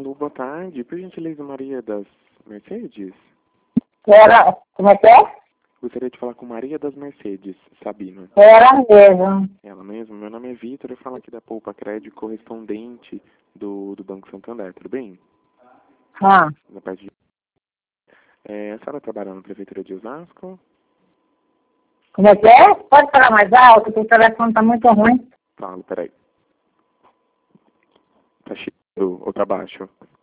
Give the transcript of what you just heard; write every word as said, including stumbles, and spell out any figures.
Alô, boa tarde. Por gentileza, Maria das Mercedes? Era, como é que é? Gostaria de falar com Maria das Mercedes, Sabina. Era mesmo. Ela mesma? Meu nome é Vitor, eu falo aqui da Poupa Crédito, correspondente do, do Banco Santander, tudo bem? Ah, Da parte de... É, a senhora trabalha na Prefeitura de Osasco? como é que é? Pode falar mais alto, porque o telefone tá muito ruim. Falo, peraí. Tá cheio ou tá baixo?